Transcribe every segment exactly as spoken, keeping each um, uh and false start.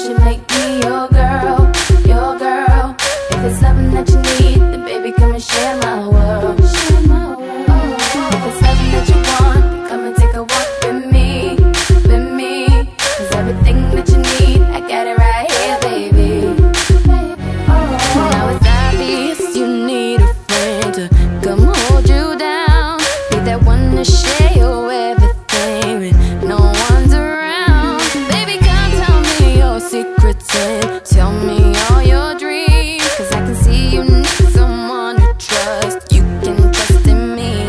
should make me your girl, your girl. If it's loving that you need, then baby come and share my world. Share my world. Oh, if it's loving that you want, then come and take a walk with me, with me. Cause everything that you need, I got it right here, baby. Oh, now it's obvious you need a friend to come hold you down. Be that one to share your everything when no one's around. Baby, come tell me your secrets and tell me all your dreams. Cause I can see you need someone to trust. You can trust in me.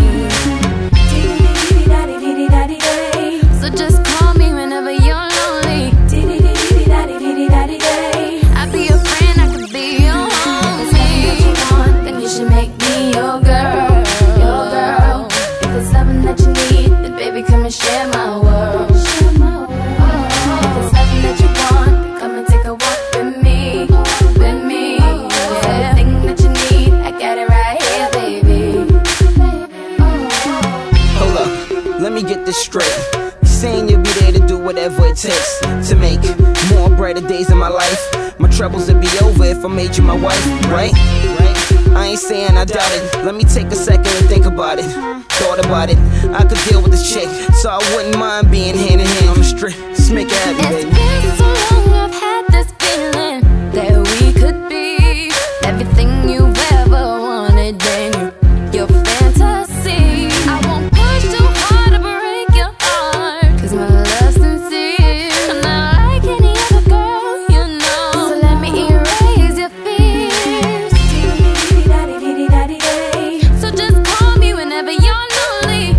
So just call me whenever you're lonely. I'll be your friend, I can be your homie. If it's something that you want, then you should make me your girl, your girl. If it's loving that you need, then baby come and share my world. Share my world. Oh, if it's loving that you want, then come and take a walk with me, with me. Yeah. Everything that you need, I got it right here, baby. Hold up, let me get this straight. You saying you'll be there to do whatever it takes to make more brighter days in my life. My troubles would be over if I made you my wife, right? I ain't saying I doubt it. Let me take a second and think about it. Thought about it. I could deal with this chick, so I wouldn't mind being hand in hand on the street. Just make it happen, baby. It's been so long I've had this feeling that we could be everything you've ever wanted in your, your fantasy. I won't push too hard to break your heart, cause my love's sincere. I'm not like any other girl, you know. So let me erase your fears. So just call me whenever you're lonely.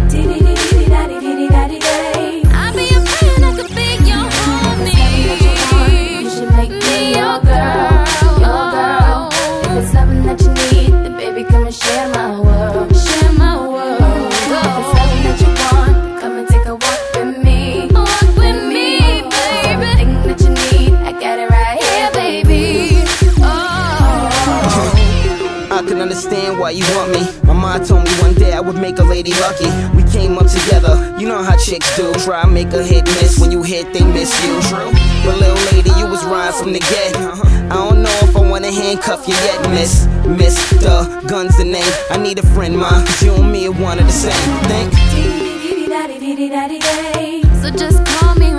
I'll be your friend, I could be your homie. You should make me your girl, your girl. If it's loving that you need, then baby come and share my world. Share my world. If it's loving that you want, then come and take a walk with me. Walk with me, baby. Everything that you need, I got it right here, baby. Oh. I can understand why you want me. My mom told me one day I would make a lady lucky. We came up together, you know how chicks do. Try and make a hit miss, when you hit they miss you. But little lady, you was riding from the get. I don't know if I wanna handcuff you yet, miss. Mister Gun's the name. I need a friend, ma, cause you and me are one of the same. Think? So just call me